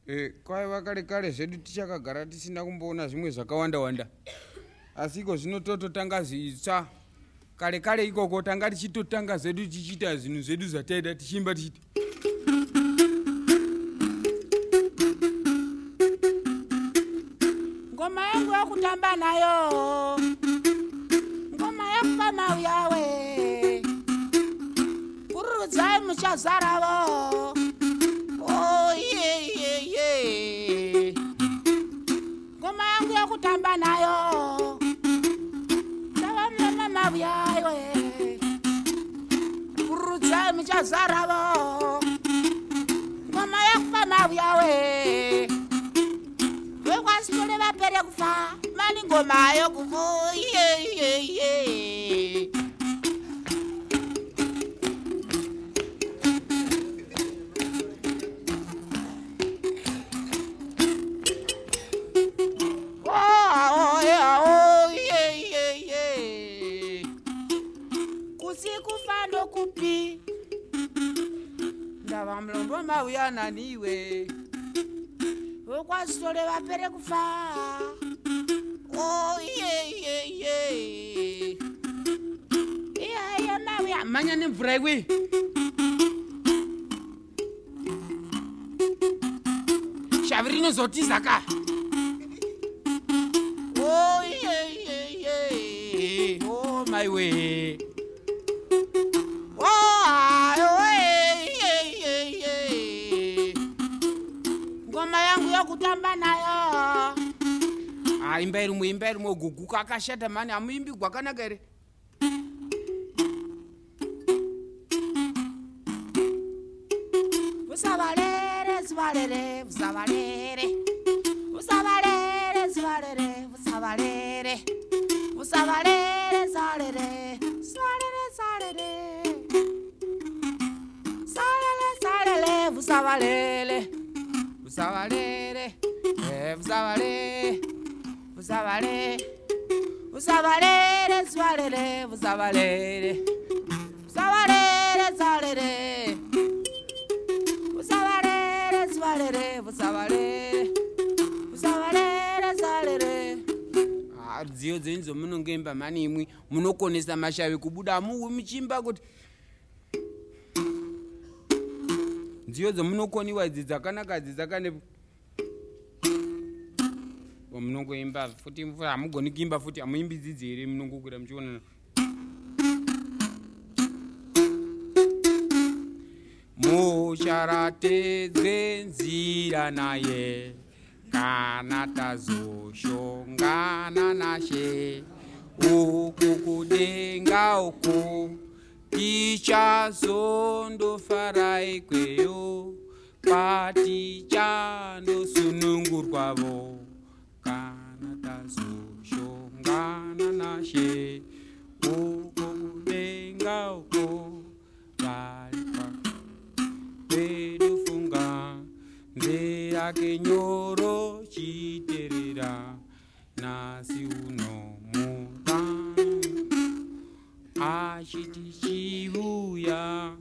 kwaiva kare zvedu tichakagara tisina kumboona zvimwe zvakawanda asi iko zvinototanga zitsva kare ikoko tanga tichitotanga zvedu tichiita zvinhu zvedu zvataida tichimba tichiti ngoma yangu yakutamba nayo, ngoma yakufama uyawe kururudzai muchazaravo. Oh yeah. Ngoma yangu yakutamba nayo mama uyawe kururudzai muchazaravo. Ngoma yakufama uyawe wekwasitole vapere kufa mani ngoma yokufu. Kusikufando kupi ndava mlombo mauya naniwe wekwasitole vapere kufa. Oh yeah. Iya mauya manya nemvura iwe shavi rinozotizaka. Oh yeah. Oh my way. Ngoma yangu yakutamba nayo. Imba irimwe guguka akashata mani, amuimbi gwakanaka ere. Usavalere zivalere usavalere usavalere zivalere usavalere usavalere zalere salele usavalele usavalere usavalere usavalere usavalere zalere usavalere usavalere zalere usavalere zalere usavalere usavalere zalere. Dziyo dzenzo munongemba mani imwi munokonesa mashavi kubuda muwi muchimba kuti dziyo dzomunokoniwa idzi dzakanaka dzakane munongoimba futi hamugoni kuimba futi hamuimbi dzidzi here munongokwira muchionana. Musharatedzwe nzira naye kana tazoshongana nashe uku kudenga uku tichazondofara ikweyo kwatichandosunungurwavo kana tazoshongana nashe uku kudenga uku varikwa vedufunga nzira kenyoro chiterera nasi uno mutano achiti chivuya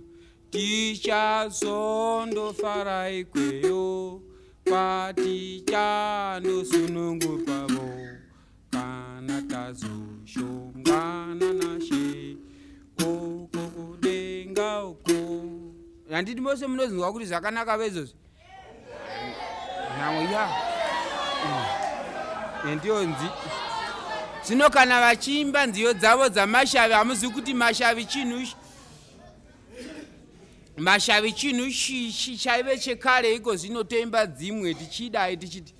tichazondofara ikweyo kwatichandosunungurwavo kana tazoshongana nashe uko kudenga uko. Handiti mose munozinzwa kuti zvakanaka vezozvi nhamwe ya ndiyonzi zvino kana vachiimba nziyo dzavo dzamashavi hamuzivi kuti mashavi chinhu chaive chekare iko zvinotoimba dzimwe tichidai tichiti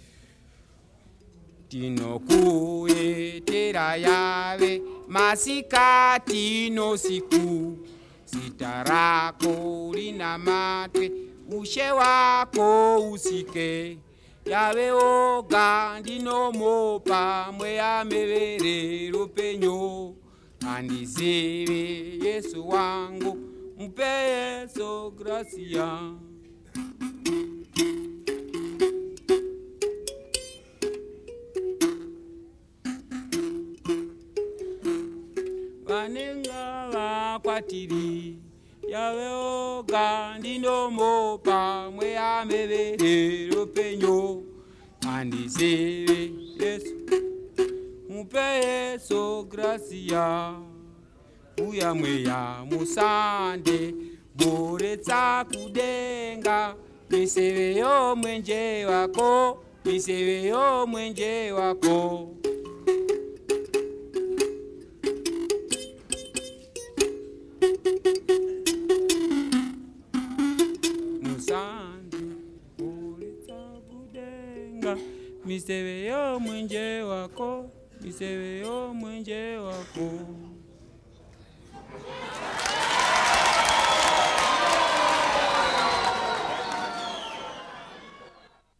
tinokuetera yave masikati nousiku zita rako rinamatwe ushe wako usike yave oga ndinomopa mweya meverero penyo handizive Yesu wangu mupe Yesu gracia. Vanenga vakwatiri yave oga ndinomopa mweya meverero penyo andiseve Yesu mupe Yesu gracia uya mweya musande boretsa kudenga miseveyo mwenje wako miseveyo mwenje wako musande boretsa kudenga miseveyo mwenje wako miseveyo mwenje wako.